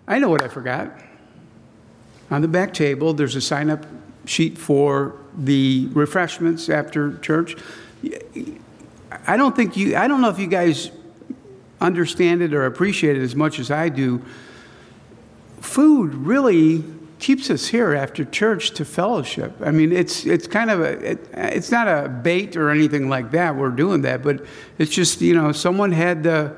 I know what I forgot. On the back table, there's a sign-up sheet for the refreshments after church. I don't know if you guys understand it or appreciate it as much as I do. Food really keeps us here after church to fellowship. I mean, it's kind of it's not a bait or anything like that. We're doing that, but it's just, someone had the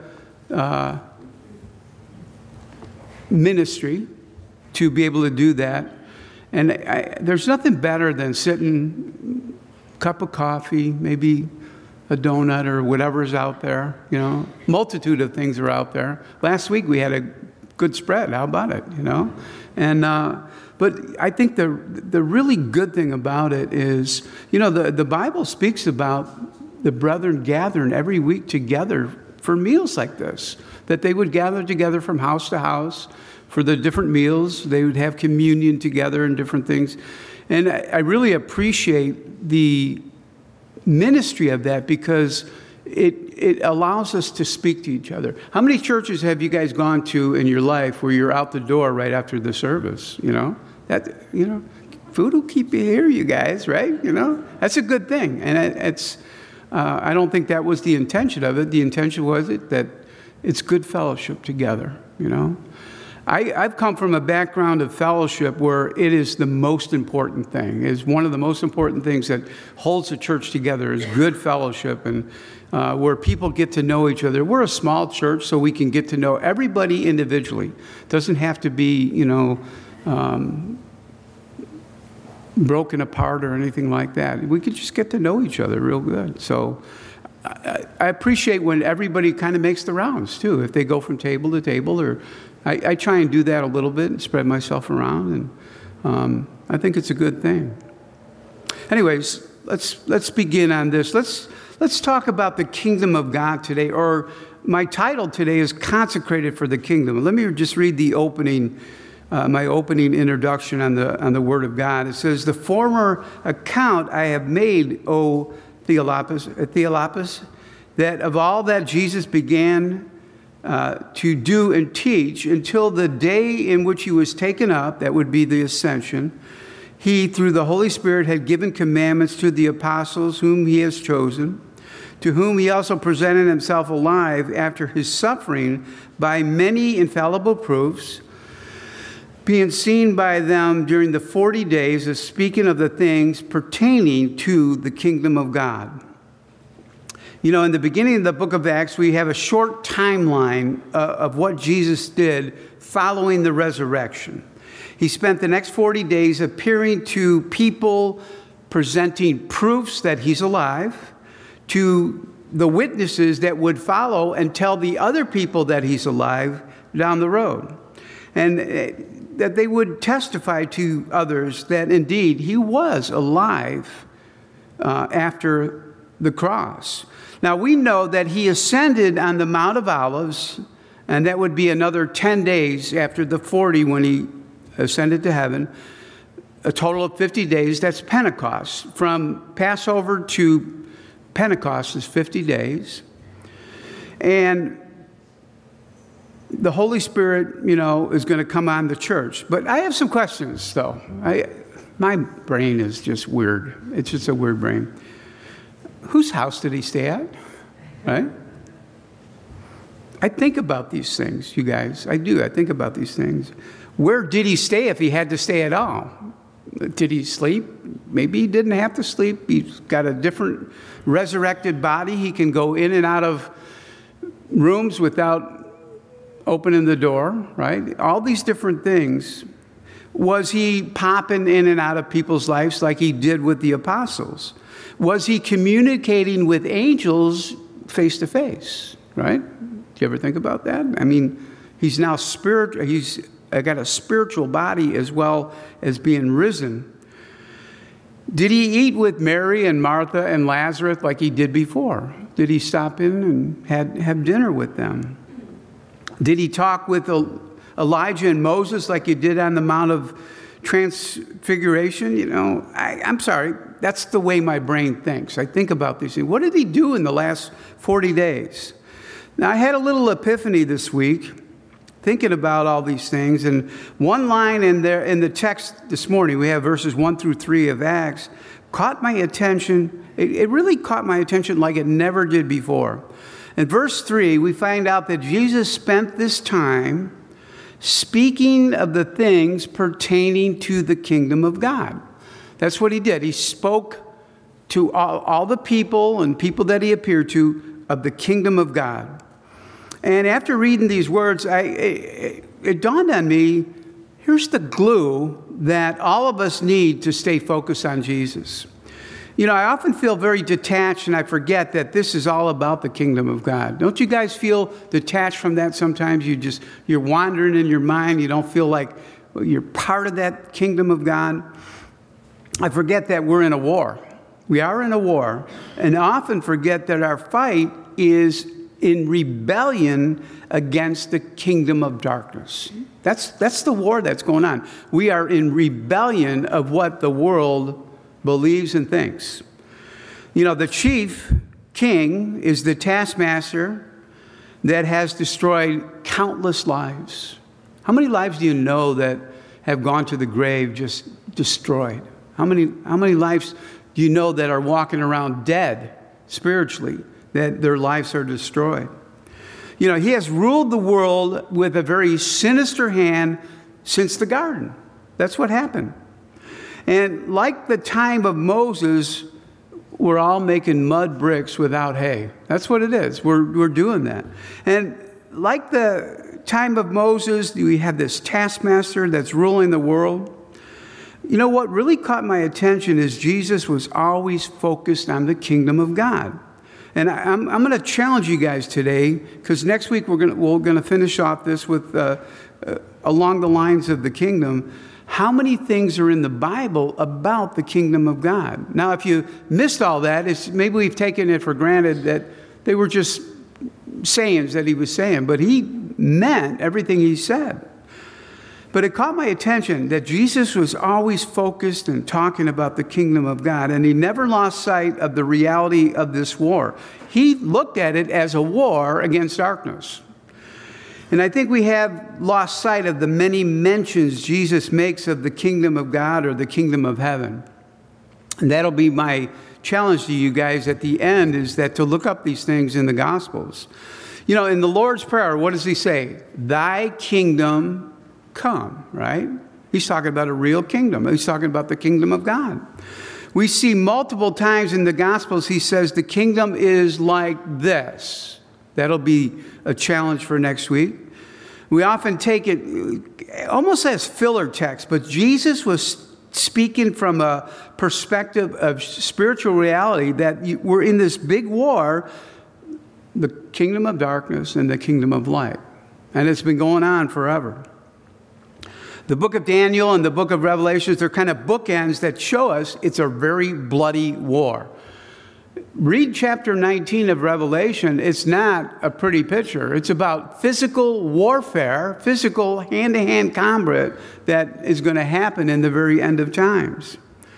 ministry to be able to do that. And there's nothing better than sitting, cup of coffee, maybe a donut or whatever's out there. Multitude of things are out there. Last week we had a good spread. How about it? And but I think the really good thing about it is, the Bible speaks about the brethren gathering every week together for meals like this, that they would gather together from house to house for the different meals. They would have communion together and different things. And I really appreciate the ministry of that because it allows us to speak to each other. How many churches have you guys gone to in your life where you're out the door right after the service? Food will keep you here, you guys, right? That's a good thing. And I don't think that was the intention of it. The intention was that it's good fellowship together, I've come from a background of fellowship where it is the most important thing. It's one of the most important things that holds the church together is good fellowship and where people get to know each other. We're a small church, so we can get to know everybody individually. It doesn't have to be, broken apart or anything like that. We could just get to know each other real good. So I appreciate when everybody kind of makes the rounds, too. If they go from table to table or I try and do that a little bit and spread myself around, and I think it's a good thing. Anyways, let's begin on this. Let's talk about the kingdom of God today, or my title today is Consecrated for the Kingdom. Let me just read the opening, my opening introduction on the Word of God. It says, "The former account I have made, O Theophilus, that of all that Jesus began to do and teach until the day in which he was taken up," that would be the ascension, "he, through the Holy Spirit, had given commandments to the apostles whom he has chosen, to whom he also presented himself alive after his suffering by many infallible proofs, being seen by them during the 40 days, as speaking of the things pertaining to the kingdom of God." In the beginning of the book of Acts, we have a short timeline of what Jesus did following the resurrection. He spent the next 40 days appearing to people, presenting proofs that he's alive, to the witnesses that would follow and tell the other people that he's alive down the road. And that they would testify to others that indeed he was alive after the cross. Now, we know that he ascended on the Mount of Olives, and that would be another 10 days after the 40 when he ascended to heaven, a total of 50 days. That's Pentecost. From Passover to Pentecost is 50 days. And the Holy Spirit, is going to come on the church. But I have some questions, though. My brain is just weird. It's just a weird brain. Whose house did he stay at? Right? I think about these things, you guys. I do. I think about these things. Where did he stay if he had to stay at all? Did he sleep? Maybe he didn't have to sleep. He's got a different resurrected body. He can go in and out of rooms without opening the door, right? All these different things. Was he popping in and out of people's lives like he did with the apostles? Was he communicating with angels face to face, right? Do you ever think about that? I mean, he's now spiritual. He's got a spiritual body as well as being risen. Did he eat with Mary and Martha and Lazarus like he did before? Did he stop in and have dinner with them? Did he talk with Elijah and Moses like he did on the Mount of Transfiguration? I'm sorry. That's the way my brain thinks. I think about these things. What did he do in the last 40 days? Now, I had a little epiphany this week thinking about all these things. And one line in there in the text this morning, we have verses 1 through 3 of Acts, caught my attention. It really caught my attention like it never did before. In verse 3, we find out that Jesus spent this time speaking of the things pertaining to the kingdom of God. That's what he did. He spoke to all the people and people that he appeared to of the kingdom of God. And after reading these words, it dawned on me, here's the glue that all of us need to stay focused on Jesus. You know, I often feel very detached, and I forget that this is all about the kingdom of God. Don't you guys feel detached from that sometimes? You're wandering in your mind. You don't feel like you're part of that kingdom of God. I forget that we're in a war. We are in a war, and often forget that our fight is in rebellion against the kingdom of darkness. That's the war that's going on. We are in rebellion of what the world believes and thinks. You know, the chief king is the taskmaster that has destroyed countless lives. How many lives do you know that have gone to the grave just destroyed? How many lives do you know that are walking around dead spiritually, that their lives are destroyed? You know, he has ruled the world with a very sinister hand since the garden. That's what happened. And like the time of Moses, we're all making mud bricks without hay. That's what it is. We're doing that. And like the time of Moses, we have this taskmaster that's ruling the world. You know what really caught my attention is Jesus was always focused on the kingdom of God. And I'm going to challenge you guys today, because next week we're going to finish off this with along the lines of the kingdom. How many things are in the Bible about the kingdom of God? Now, if you missed all that, maybe we've taken it for granted that they were just sayings that he was saying, but he meant everything he said. But it caught my attention that Jesus was always focused and talking about the kingdom of God, and he never lost sight of the reality of this war. He looked at it as a war against darkness. And I think we have lost sight of the many mentions Jesus makes of the kingdom of God or the kingdom of heaven. And that'll be my challenge to you guys at the end, is that to look up these things in the Gospels. You know, in the Lord's Prayer, what does he say? Thy kingdom come, right? He's talking about a real kingdom. He's talking about the kingdom of God. We see multiple times in the Gospels, he says the kingdom is like this. That'll be a challenge for next week. We often take it almost as filler text, but Jesus was speaking from a perspective of spiritual reality that we're in this big war, the kingdom of darkness and the kingdom of light. And it's been going on forever. The book of Daniel and the book of Revelations, they're kind of bookends that show us it's a very bloody war. Read chapter 19 of Revelation. It's not a pretty picture. It's about physical warfare, physical hand-to-hand combat that is going to happen in the very end of times.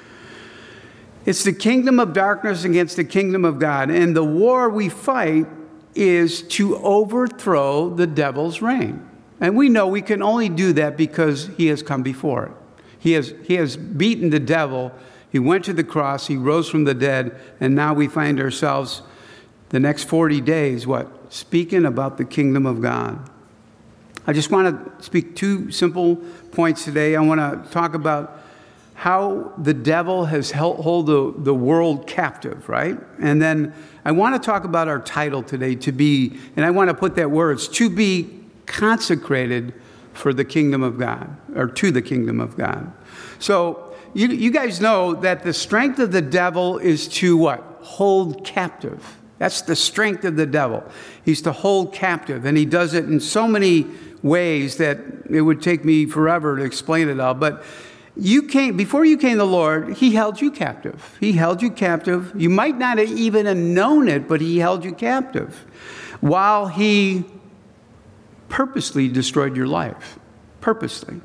It's the kingdom of darkness against the kingdom of God. And the war we fight is to overthrow the devil's reign. And we know we can only do that because he has come before it. He has beaten the devil. He went to the cross, he rose from the dead, and now we find ourselves the next 40 days, speaking about the kingdom of God. I just want to speak two simple points today. I want to talk about how the devil has held the world captive, right? And then I want to talk about our title today, to be, and I want to put that words, to be consecrated for the kingdom of God, or to the kingdom of God. So, you guys know that the strength of the devil is to what? Hold captive. That's the strength of the devil. He's to hold captive. And he does it in so many ways that it would take me forever to explain it all. But before you came to the Lord, he held you captive. He held you captive. You might not even have known it, but he held you captive while he purposely destroyed your life. Purposely.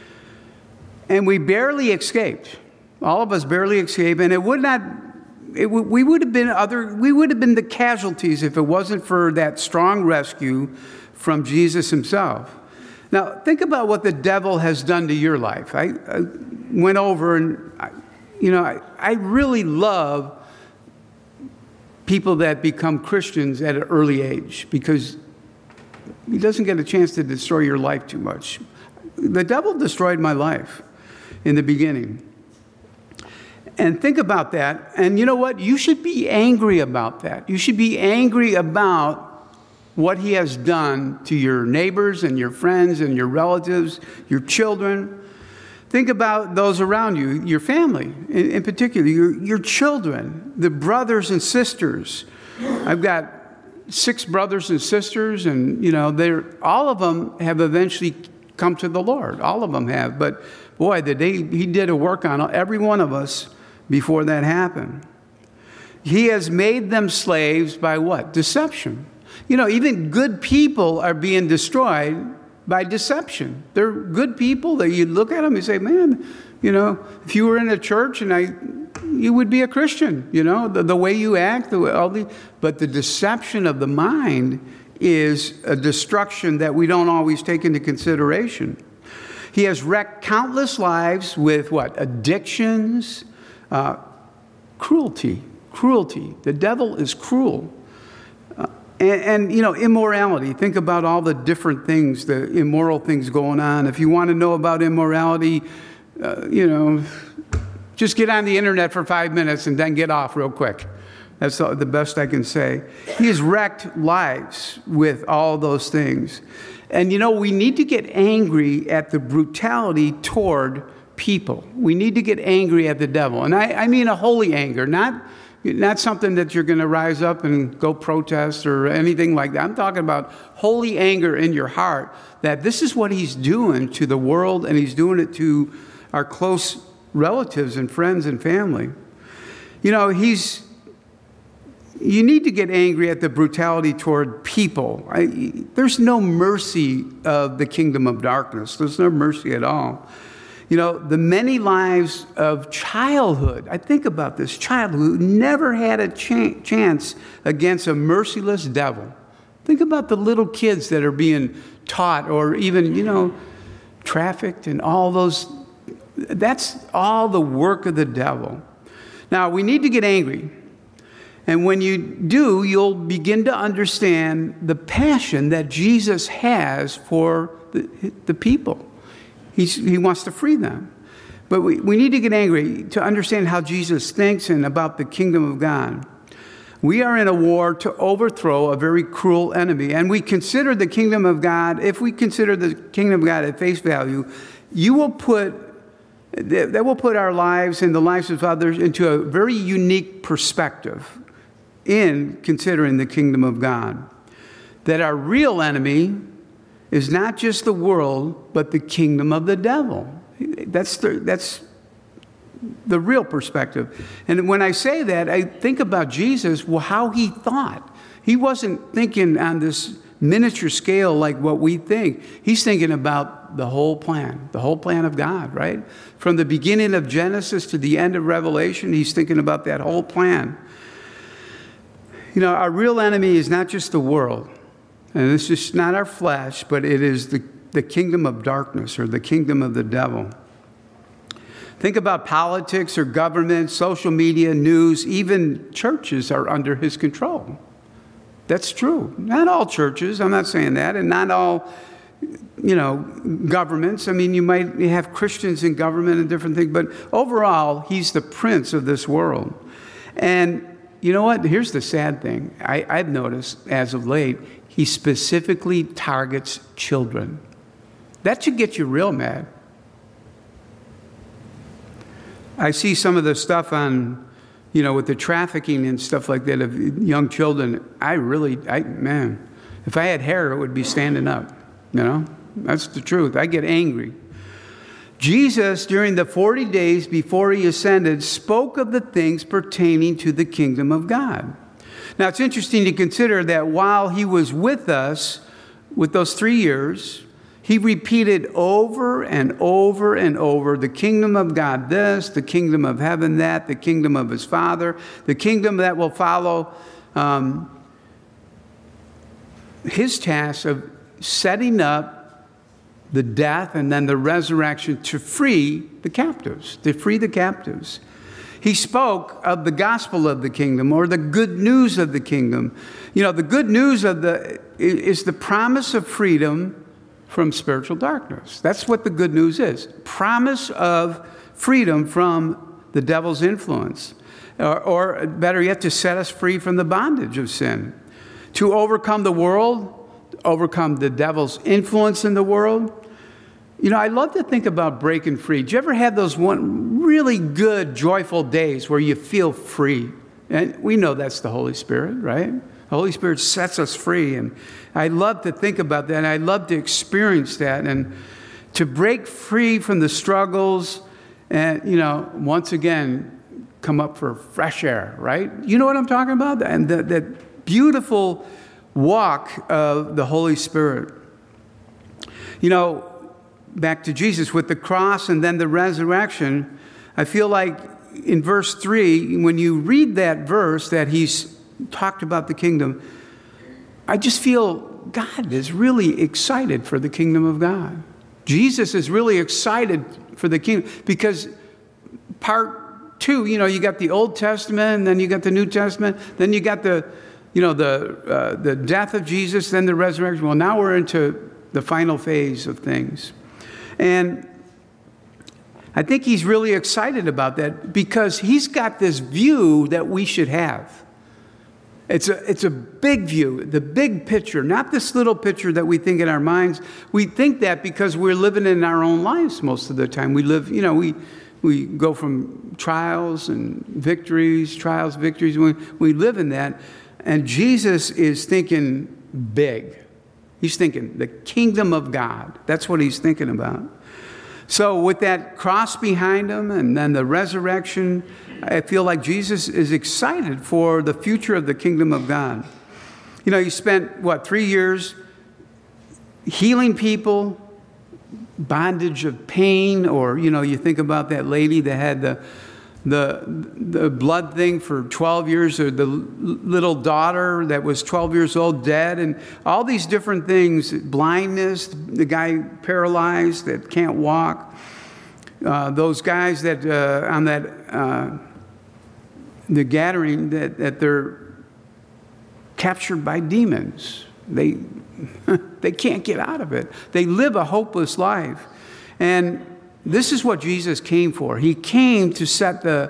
And we barely escaped. All of us barely escaped, and we would have been the casualties if it wasn't for that strong rescue from Jesus himself. Now, think about what the devil has done to your life. I went over and, I really love people that become Christians at an early age because he doesn't get a chance to destroy your life too much. The devil destroyed my life in the beginning. And think about that. And you know what? You should be angry about that. You should be angry about what he has done to your neighbors and your friends and your relatives, your children. Think about those around you, your family in particular, your children, the brothers and sisters. I've got 6 brothers and sisters, and, all of them have eventually come to the Lord. All of them have. But, boy, he did a work on every one of us before that happened. He has made them slaves by what? Deception. Even good people are being destroyed by deception. They're good people that you look at them and say, man, if you were in a church and you would be a Christian, the way you act, but the deception of the mind is a destruction that we don't always take into consideration. He has wrecked countless lives with what? Addictions, cruelty. The devil is cruel. And immorality. Think about all the different things, the immoral things going on. If you want to know about immorality, just get on the internet for 5 minutes and then get off real quick. That's the best I can say. He has wrecked lives with all those things. And, we need to get angry at the brutality toward people. We need to get angry at the devil. And I mean a holy anger, not something that you're going to rise up and go protest or anything like that. I'm talking about holy anger in your heart that this is what he's doing to the world, and he's doing it to our close relatives and friends and family. You need to get angry at the brutality toward people. There's no mercy of the kingdom of darkness. There's no mercy at all. The many lives of childhood. I think about this childhood who never had a chance against a merciless devil. Think about the little kids that are being taught or even, trafficked and all those. That's all the work of the devil. Now, we need to get angry. And when you do, you'll begin to understand the passion that Jesus has for the people. He wants to free them. But we need to get angry to understand how Jesus thinks and about the kingdom of God. We are in a war to overthrow a very cruel enemy. And we consider the kingdom of God, if we consider the kingdom of God at face value, that will put our lives and the lives of others into a very unique perspective in considering the kingdom of God. That our real enemy is not just the world, but the kingdom of the devil. That's the real perspective. And when I say that, I think about Jesus, how he thought. He wasn't thinking on this miniature scale like what we think. He's thinking about the whole plan of God, right? From the beginning of Genesis to the end of Revelation, he's thinking about that whole plan. Our real enemy is not just the world. And it's just not our flesh, but it is the kingdom of darkness or the kingdom of the devil. Think about politics or government, social media, news, even churches are under his control. That's true. Not all churches, I'm not saying that, and not all, governments. I mean, you might have Christians in government and different things, but overall, he's the prince of this world. And you know what? Here's the sad thing. I've noticed as of late, he specifically targets children. That should get you real mad. I see some of the stuff on, with the trafficking and stuff like that of young children. Man, if I had hair, it would be standing up. That's the truth. I get angry. Jesus, during the 40 days before he ascended, spoke of the things pertaining to the kingdom of God. Now, it's interesting to consider that while he was with us with those 3 years, he repeated over and over and over the kingdom of God this, the kingdom of heaven that, the kingdom of his Father, the kingdom that will follow his task of setting up the death, and then the resurrection to free the captives, He spoke of the gospel of the kingdom, or the good news of the kingdom. You know, the good news is the promise of freedom from spiritual darkness. That's what the good news is. Promise of freedom from the devil's influence. Or better yet, to set us free from the bondage of sin. To overcome the world, overcome the devil's influence in the world. You know, I love to think about breaking free. Do you ever have those one really good, joyful days where you feel free? And we know that's the Holy Spirit, right? The Holy Spirit sets us free. And I love to think about that. And I love to experience that. And to break free from the struggles and, you know, once again, come up for fresh air, right? You know what I'm talking about? And that beautiful walk of the Holy Spirit. You know, back to Jesus with the cross and then the resurrection, I feel like in verse 3, when you read that verse that he's talked about the kingdom, I just feel God is really excited for the kingdom of God. Jesus is really excited for the kingdom because part 2, you know, you got the Old Testament, and then you got the New Testament, then you got the death of Jesus, then the resurrection. Well, now we're into the final phase of things. And I think he's really excited about that because he's got this view that we should have. It's a big view, the big picture, not this little picture that we think in our minds. We think that because we're living in our own lives most of the time. We live, you know, we go from trials and victories, trials, victories. We live in that. And Jesus is thinking big. He's thinking the kingdom of God. That's what he's thinking about. So with that cross behind him and then the resurrection, I feel like Jesus is excited for the future of the kingdom of God. You know, he spent, 3 years healing people, bondage of pain, or, you know, you think about that lady that had the blood thing for 12 years, or the little daughter that was 12 years old dead, and all these different things, blindness, the guy paralyzed that can't walk, those guys that on that the gathering that they're captured by demons. They can't get out of it. They live a hopeless life. And this is what Jesus came for. He came to set the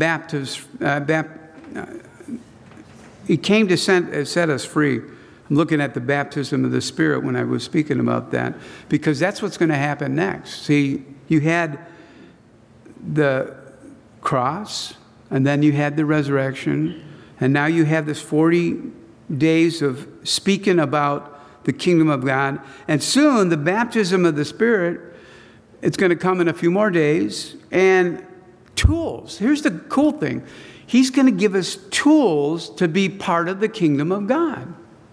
He came to set us free. I'm looking at the baptism of the Spirit when I was speaking about that, because that's what's going to happen next. See, you had the cross, and then you had the resurrection, and now you have this 40 days of speaking about the kingdom of God. And soon, the baptism of the Spirit, it's going to come in a few more days. And tools. Here's the cool thing. He's going to give us tools to be part of the kingdom of God.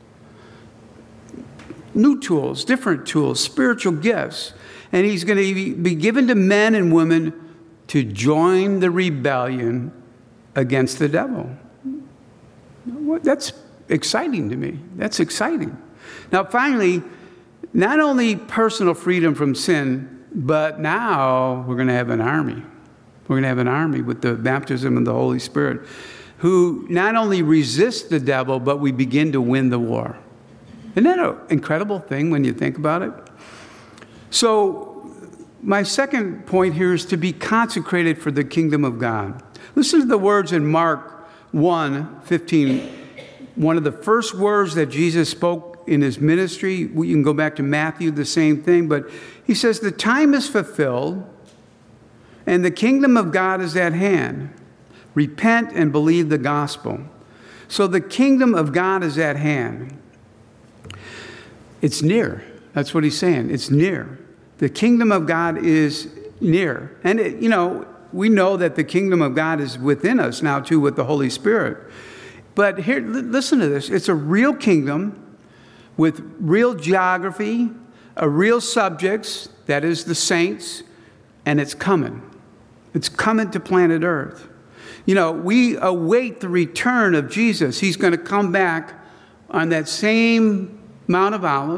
New tools, different tools, spiritual gifts. And he's going to be given to men and women to join the rebellion against the devil. That's exciting to me. That's exciting. Now, finally, not only personal freedom from sin, but now we're going to have an army. We're going to have an army with the baptism of the Holy Spirit, who not only resist the devil, but we begin to win the war. Isn't that an incredible thing when you think about it? So my second point here is to be consecrated for the kingdom of God. Listen to the words in Mark 1:15. One of the first words that Jesus spoke in his ministry. You can go back to Matthew, the same thing. But he says, the time is fulfilled and the kingdom of God is at hand. Repent and believe the gospel. So the kingdom of God is at hand. It's near. That's what he's saying. It's near. The kingdom of God is near. And, we know that the kingdom of God is within us now, too, with the Holy Spirit. But here, listen to this. It's a real kingdom with real geography, a real subjects, that is the saints, and it's coming. It's coming to planet Earth. We await the return of Jesus. He's going to come back on that same Mount of Olives,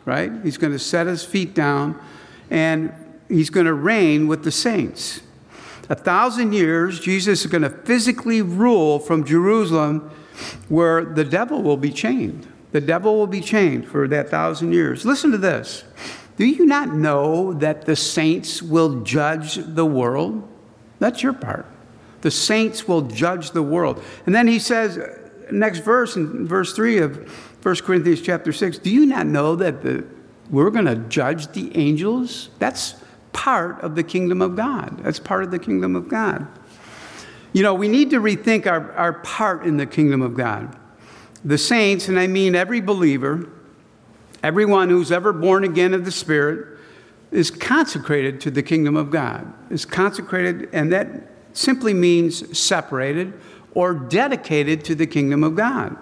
right? He's going to set his feet down, and he's going to reign with the saints. 1,000 years, Jesus is going to physically rule from Jerusalem, where the devil will be chained. The devil will be chained for that 1,000 years. Listen to this. Do you not know that the saints will judge the world? That's your part. The saints will judge the world. And then he says, next verse, in verse 3 of 1 Corinthians chapter 6, do you not know that we're going to judge the angels? That's part of the kingdom of God. That's part of the kingdom of God. You know, we need to rethink our part in the kingdom of God. The saints, and I mean every believer, everyone who's ever born again of the Spirit, is consecrated to the kingdom of God. Is consecrated, and that simply means separated or dedicated to the kingdom of God.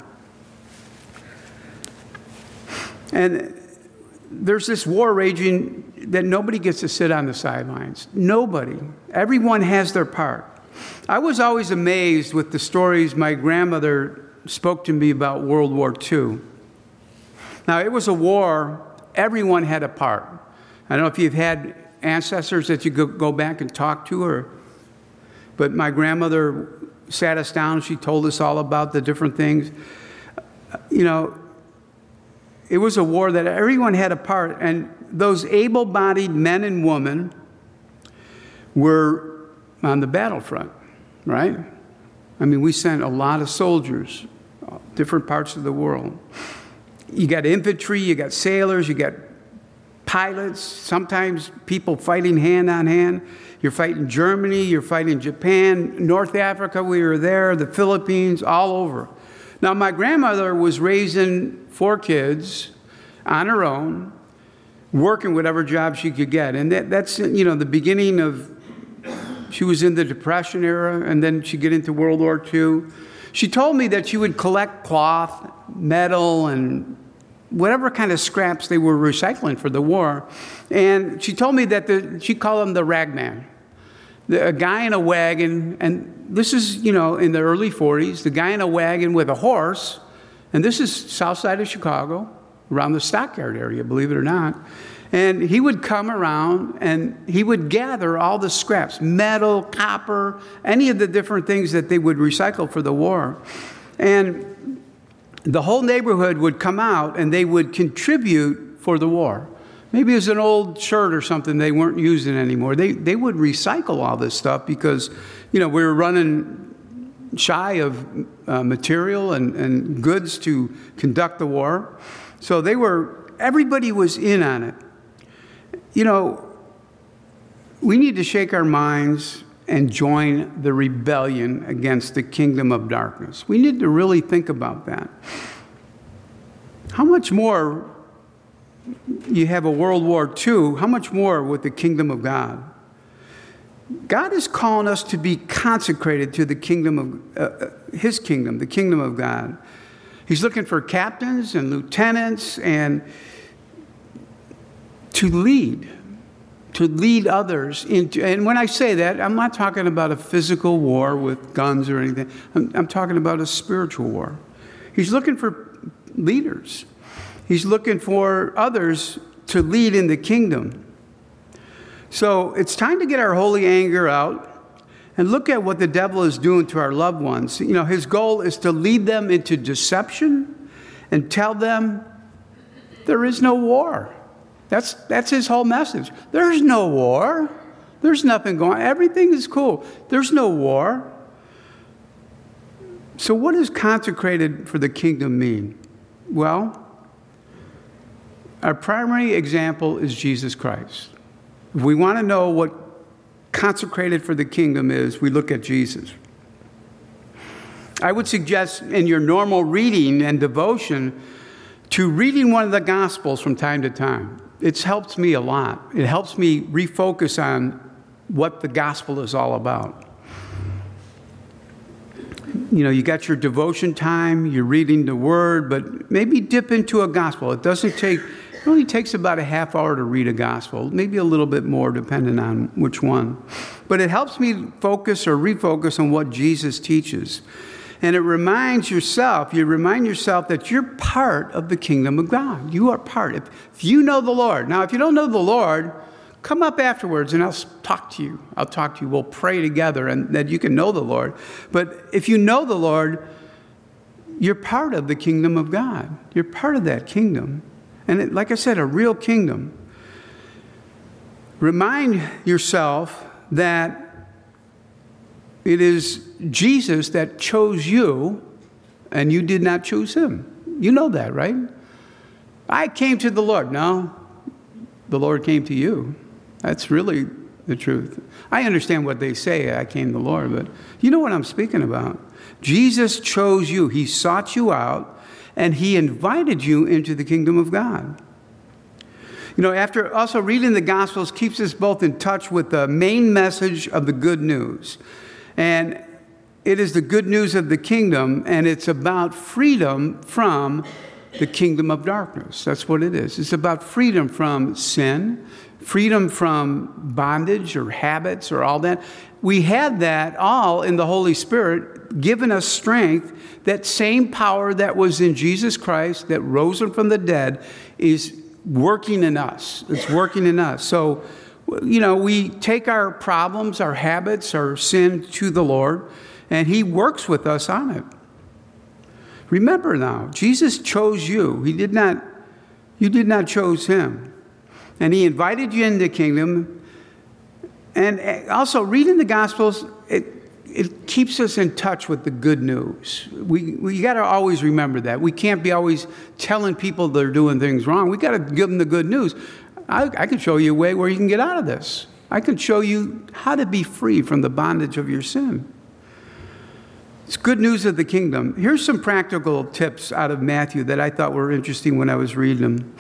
And there's this war raging that nobody gets to sit on the sidelines. Nobody. Everyone has their part. I was always amazed with the stories my grandmother spoke to me about World War II. Now, it was a war, everyone had a part. I don't know if you've had ancestors that you go back and talk to, but my grandmother sat us down, she told us all about the different things. You know, it was a war that everyone had a part, and those able-bodied men and women were on the battlefront, right? I mean, we sent a lot of soldiers, different parts of the world. You got infantry, you got sailors, you got pilots, sometimes people fighting hand on hand. You're fighting Germany, you're fighting Japan, North Africa, we were there, the Philippines, all over. Now, my grandmother was raising 4 kids on her own, working whatever job she could get. And that's, you know, the beginning of, she was in the Depression era, and then she'd get into World War II. She told me that she would collect cloth, metal, and whatever kind of scraps they were recycling for the war. And she told me that she called them the ragman. A guy in a wagon, and this is, you know, in the early 40s, the guy in a wagon with a horse, and this is south side of Chicago, around the Stockyard area, believe it or not. And he would come around and he would gather all the scraps, metal, copper, any of the different things that they would recycle for the war. And the whole neighborhood would come out and they would contribute for the war. Maybe it was an old shirt or something they weren't using anymore. They would recycle all this stuff because, you know, we were running shy of material and goods to conduct the war. So everybody was in on it. You know, we need to shake our minds and join the rebellion against the kingdom of darkness. We need to really think about that. How much more you have a World War II, how much more with the kingdom of God? God is calling us to be consecrated to the kingdom of His kingdom, the kingdom of God. He's looking for captains and lieutenants and to lead others into, and when I say that, I'm not talking about a physical war with guns or anything. I'm talking about a spiritual war. He's looking for leaders. He's looking for others to lead in the kingdom. So it's time to get our holy anger out and look at what the devil is doing to our loved ones. You know, his goal is to lead them into deception and tell them there is no war. That's his whole message. There's no war. There's nothing going on. Everything is cool. There's no war. So what does consecrated for the kingdom mean? Well, our primary example is Jesus Christ. If we want to know what consecrated for the kingdom is, we look at Jesus. I would suggest in your normal reading and devotion to reading one of the Gospels from time to time. It's helped me a lot. It helps me refocus on what the gospel is all about. You know, you got your devotion time, you're reading the word, but maybe dip into a gospel. It only takes about a half hour to read a gospel, maybe a little bit more depending on which one. But it helps me focus or refocus on what Jesus teaches. And it reminds yourself, you remind yourself that you're part of the kingdom of God. You are part. If you know the Lord. Now, if you don't know the Lord, come up afterwards and I'll talk to you. I'll talk to you. We'll pray together and that you can know the Lord. But if you know the Lord, you're part of the kingdom of God. You're part of that kingdom. And like I said, a real kingdom. Remind yourself that it is Jesus that chose you, and you did not choose him. You know that, right? I came to the Lord. No, the Lord came to you. That's really the truth. I understand what they say, I came to the Lord, but you know what I'm speaking about. Jesus chose you. He sought you out, and he invited you into the kingdom of God. You know, after also reading the Gospels keeps us both in touch with the main message of the good news. And it is the good news of the kingdom, and it's about freedom from the kingdom of darkness. That's what it is. It's about freedom from sin, freedom from bondage or habits or all that. We have that all in the Holy Spirit, giving us strength. That same power that was in Jesus Christ, that rose him from the dead, is working in us. It's working in us. So, you know, we take our problems, our habits, our sin to the Lord, and he works with us on it. Remember now, Jesus chose you. You did not choose him. And he invited you into the kingdom. And also, reading the Gospels, it keeps us in touch with the good news. We got to always remember that. We can't be always telling people they're doing things wrong. We got to give them the good news. I can show you a way where you can get out of this. I can show you how to be free from the bondage of your sin. It's good news of the kingdom. Here's some practical tips out of Matthew that I thought were interesting when I was reading them.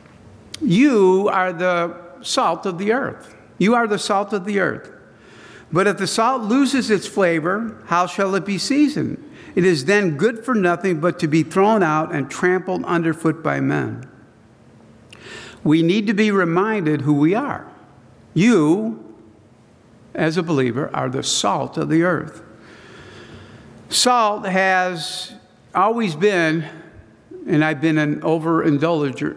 You are the salt of the earth. You are the salt of the earth. But if the salt loses its flavor, how shall it be seasoned? It is then good for nothing but to be thrown out and trampled underfoot by men. We need to be reminded who we are. You, as a believer, are the salt of the earth. Salt has always been, and I've been an overindulger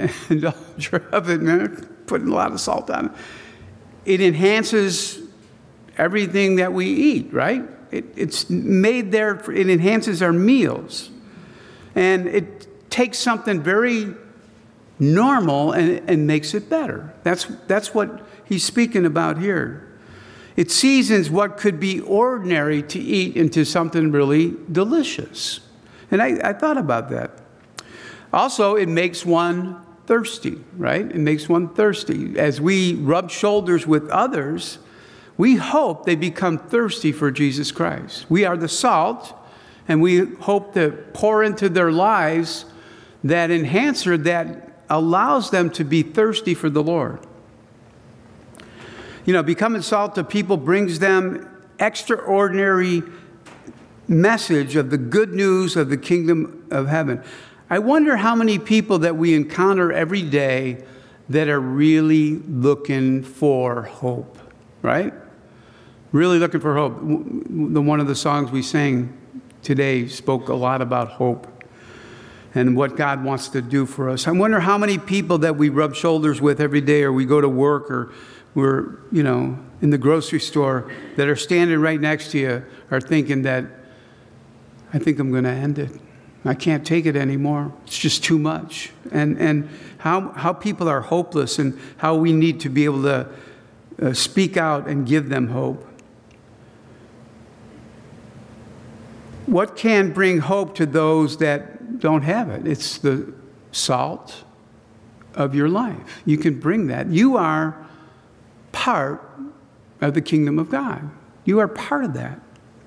of it, man, putting a lot of salt on it. It enhances everything that we eat, right? It's made there, it enhances our meals. And it takes something very normal and makes it better. That's what he's speaking about here. It seasons what could be ordinary to eat into something really delicious. And I thought about that. Also, it makes one thirsty, right? It makes one thirsty. As we rub shoulders with others, we hope they become thirsty for Jesus Christ. We are the salt, and we hope to pour into their lives that enhancer that allows them to be thirsty for the Lord. You know, becoming salt to people brings them extraordinary message of the good news of the kingdom of heaven. I wonder how many people that we encounter every day that are really looking for hope, right? Really looking for hope. One of the songs we sang today spoke a lot about hope and what God wants to do for us. I wonder how many people that we rub shoulders with every day, or we go to work, or we're, you know, in the grocery store, that are standing right next to you are thinking that, I think I'm going to end it. I can't take it anymore. It's just too much. And how people are hopeless, and how we need to be able to speak out and give them hope. What can bring hope to those that don't have it? It's the salt of your life. You can bring that. You are part of the kingdom of God. You are part of that.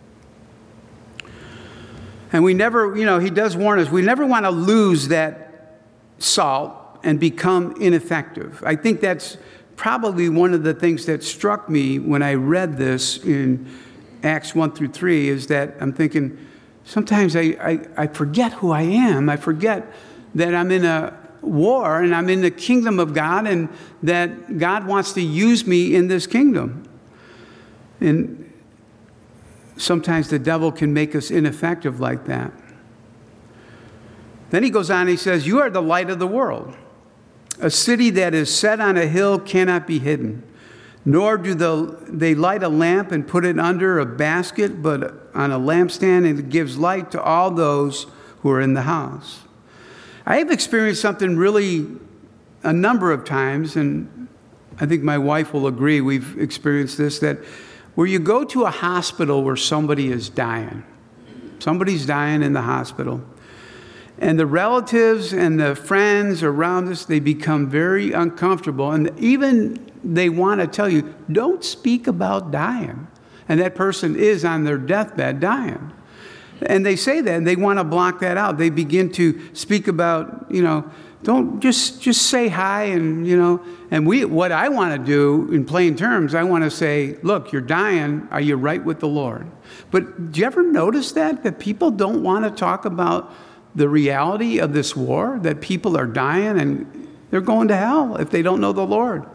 And we never, you know, he does warn us, we never want to lose that salt and become ineffective. I think that's probably one of the things that struck me when I read this in Acts 1 through 3, is that I'm thinking, sometimes I forget who I am. I forget that I'm in a war and I'm in the kingdom of God, and that God wants to use me in this kingdom. And sometimes the devil can make us ineffective like that. Then he goes on, he says, you are the light of the world. A city that is set on a hill cannot be hidden. Nor do they light a lamp and put it under a basket, but on a lampstand, and it gives light to all those who are in the house. I have experienced something really a number of times, and I think my wife will agree, we've experienced this, that where you go to a hospital where somebody is dying. Somebody's dying in the hospital. And the relatives and the friends around us, they become very uncomfortable. And even they want to tell you, don't speak about dying. And that person is on their deathbed dying. And they say that, and they want to block that out. They begin to speak about, don't just say hi, and, and what I want to do in plain terms, I want to say, look, you're dying. Are you right with the Lord? But do you ever notice that people don't want to talk about the reality of this war, that people are dying and they're going to hell if they don't know the Lord?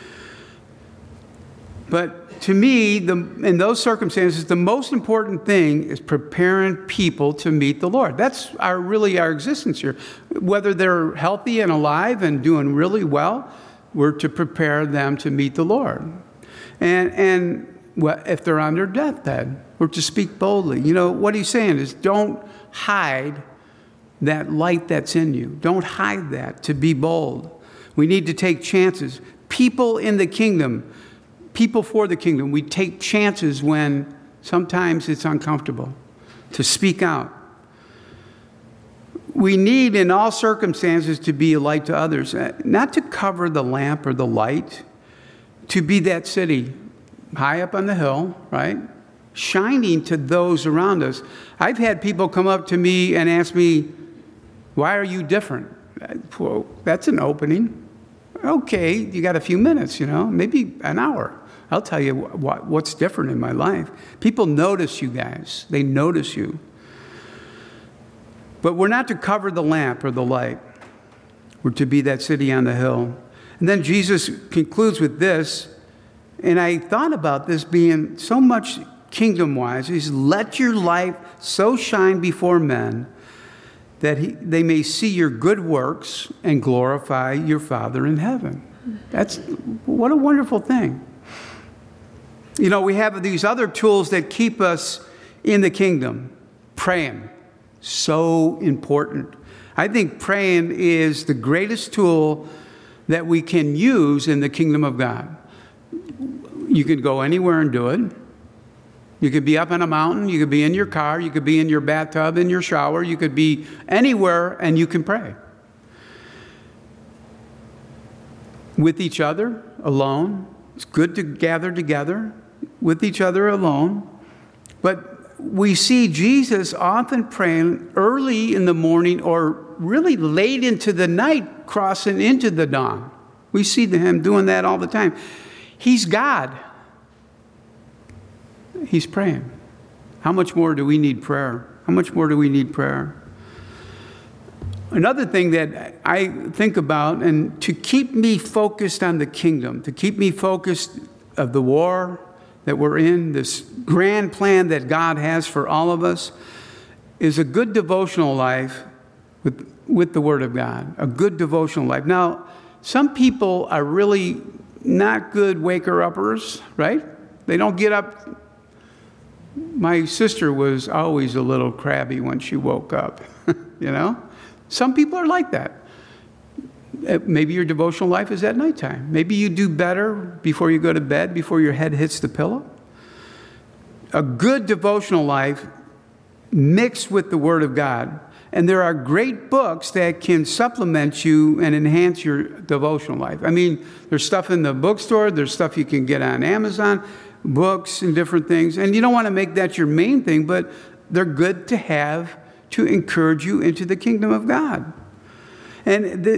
But to me, in those circumstances, the most important thing is preparing people to meet the Lord. That's really our existence here. Whether they're healthy and alive and doing really well, we're to prepare them to meet the Lord. And if they're on their deathbed, we're to speak boldly. What he's saying is, don't hide that light that's in you. Don't hide that, to be bold. We need to take chances. People in the kingdom, people for the kingdom, we take chances when sometimes it's uncomfortable to speak out. We need in all circumstances to be a light to others, not to cover the lamp or the light, to be that city high up on the hill, right? Shining to those around us. I've had people come up to me and ask me, why are you different? Well, that's an opening. Okay, you got a few minutes, maybe an hour. I'll tell you what's different in my life. People notice you guys. They notice you. But we're not to cover the lamp or the light. We're to be that city on the hill. And then Jesus concludes with this, and I thought about this being so much kingdom-wise. He says, let your light so shine before men that they may see your good works and glorify your Father in heaven. What a wonderful thing. We have these other tools that keep us in the kingdom. Praying, so important. I think praying is the greatest tool that we can use in the kingdom of God. You can go anywhere and do it. You could be up on a mountain, you could be in your car, you could be in your bathtub, in your shower, you could be anywhere and you can pray. With each other, alone. It's good to gather together with each other alone. But we see Jesus often praying early in the morning or really late into the night, crossing into the dawn. We see him doing that all the time. He's God. He's praying. How much more do we need prayer? How much more do we need prayer? Another thing that I think about, and to keep me focused on the kingdom, to keep me focused of the war that we're in, this grand plan that God has for all of us, is a good devotional life with the Word of God. A good devotional life. Now, some people are really not good waker-uppers, right? They don't get up. My sister was always a little crabby when she woke up, Some people are like that. Maybe your devotional life is at nighttime. Maybe you do better before you go to bed, before your head hits the pillow. A good devotional life mixed with the Word of God. And there are great books that can supplement you and enhance your devotional life. I mean, there's stuff in the bookstore. There's stuff you can get on Amazon, books and different things. And you don't want to make that your main thing, but they're good to have to encourage you into the kingdom of God. And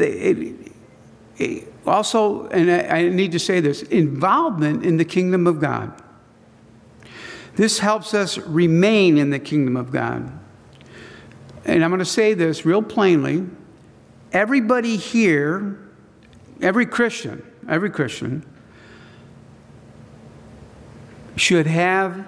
also, and I need to say this, involvement in the kingdom of God. This helps us remain in the kingdom of God. And I'm going to say this real plainly. Everybody here, every Christian should have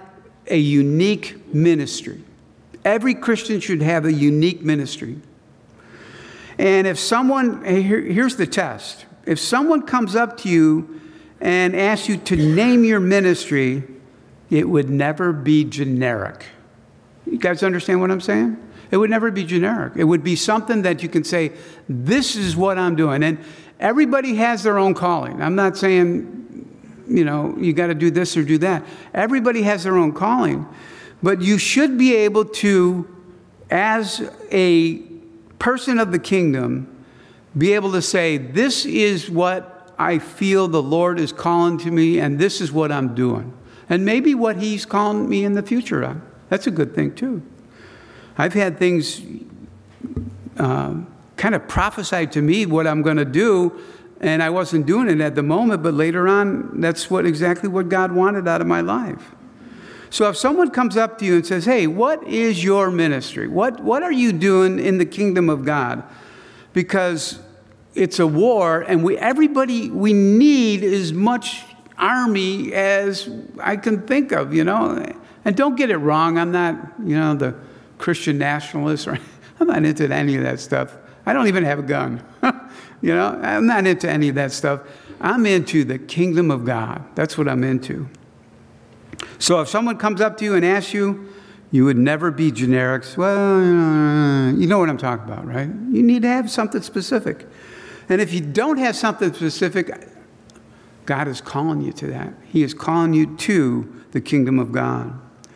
a unique ministry. Every Christian should have a unique ministry. And if someone, here's the test. If someone comes up to you and asks you to name your ministry, it would never be generic. You guys understand what I'm saying? It would never be generic. It would be something that you can say, this is what I'm doing. And everybody has their own calling. I'm not saying, you got to do this or do that. Everybody has their own calling. But you should be able to, as a person of the kingdom, be able to say, this is what I feel the Lord is calling to me, and this is what I'm doing. And maybe what He's calling me in the future on. That's a good thing, too. I've had things kind of prophesied to me what I'm going to do, and I wasn't doing it at the moment, but later on, that's exactly what God wanted out of my life. So if someone comes up to you and says, hey, what is your ministry? What are you doing in the kingdom of God? Because it's a war, and we need as much army as I can think of, And don't get it wrong. I'm not, the Christian nationalist. I'm not into any of that stuff. I don't even have a gun. I'm not into any of that stuff. I'm into the kingdom of God. That's what I'm into. So if someone comes up to you and asks you, you would never be generic. Well, you know what I'm talking about, right? You need to have something specific. And if you don't have something specific, God is calling you to that. He is calling you to the kingdom of God.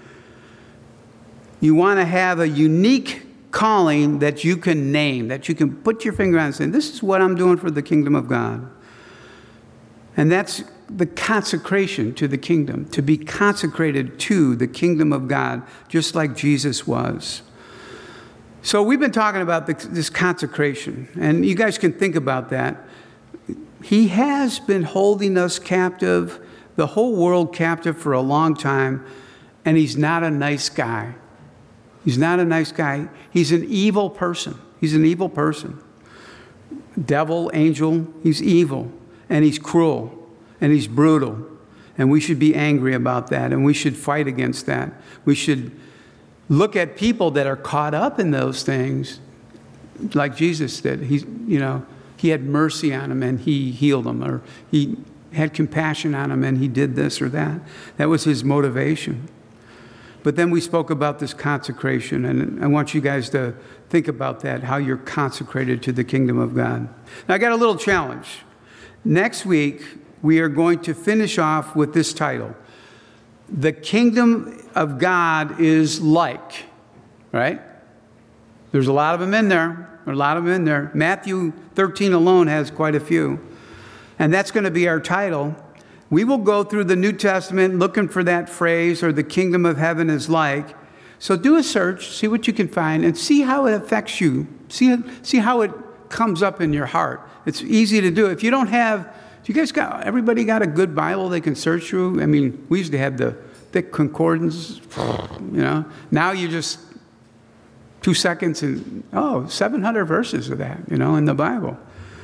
You want to have a unique calling that you can name, that you can put your finger on and say, this is what I'm doing for the kingdom of God. And that's the consecration to the kingdom, to be consecrated to the kingdom of God, just like Jesus was. So we've been talking about this consecration, and you guys can think about that. He has been holding us captive, the whole world captive for a long time, and He's not a nice guy. He's not a nice guy. He's an evil person. He's an evil person. Devil, angel, he's evil, and he's cruel. And he's brutal, and we should be angry about that, and we should fight against that. We should look at people that are caught up in those things like Jesus did. He had mercy on them, and He healed them, or He had compassion on them, and He did this or that. That was His motivation. But then we spoke about this consecration, and I want you guys to think about that, how you're consecrated to the kingdom of God. Now, I got a little challenge. Next week, we are going to finish off with this title. The kingdom of God is like, right? There's a lot of them in there. Matthew 13 alone has quite a few. And that's going to be our title. We will go through the New Testament looking for that phrase, or the kingdom of heaven is like. So do a search, see what you can find, and see how it affects you. See how it comes up in your heart. It's easy to do. If you don't have... everybody got a good Bible they can search through? I mean, we used to have the thick concordance, Now you just 2 seconds and, 700 verses of that, in the Bible.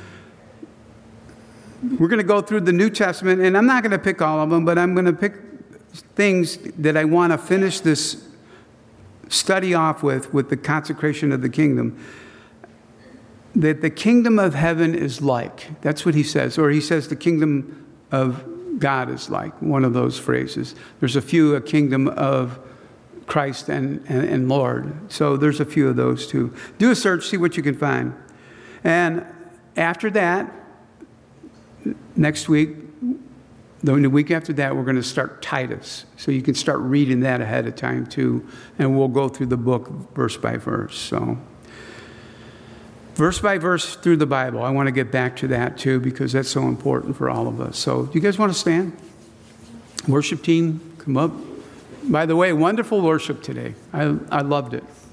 We're going to go through the New Testament, and I'm not going to pick all of them, but I'm going to pick things that I want to finish this study off with the consecration of the kingdom. That the kingdom of heaven is like. That's what he says. Or he says the kingdom of God is like, one of those phrases. There's a kingdom of Christ and Lord. So there's a few of those too. Do a search, see what you can find. And after that, next week, the week after that, we're going to start Titus. So you can start reading that ahead of time too. And we'll go through the book verse by verse. So... verse by verse through the Bible. I want to get back to that too, because that's so important for all of us. So do you guys want to stand? Worship team, come up. By the way, wonderful worship today. I loved it.